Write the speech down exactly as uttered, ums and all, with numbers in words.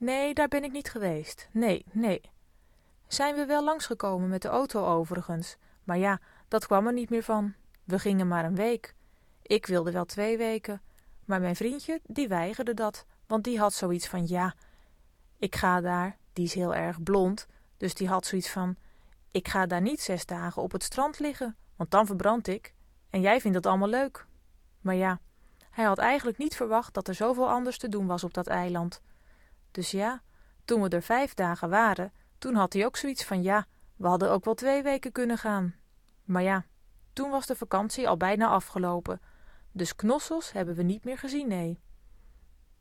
Nee, daar ben ik niet geweest. Nee, nee. Zijn we wel langsgekomen met de auto overigens. Maar ja, dat kwam er niet meer van. We gingen maar een week. Ik wilde wel twee weken. Maar mijn vriendje, die weigerde dat. Want die had zoiets van, ja, ik ga daar, die is heel erg blond. Dus die had zoiets van, ik ga daar niet zes dagen op het strand liggen. Want dan verbrand ik. En jij vindt dat allemaal leuk. Maar ja, hij had eigenlijk niet verwacht dat er zoveel anders te doen was op dat eiland. Dus ja, toen we er vijf dagen waren, toen had hij ook zoiets van, ja, we hadden ook wel twee weken kunnen gaan. Maar ja, toen was de vakantie al bijna afgelopen. Dus knossels hebben we niet meer gezien, nee.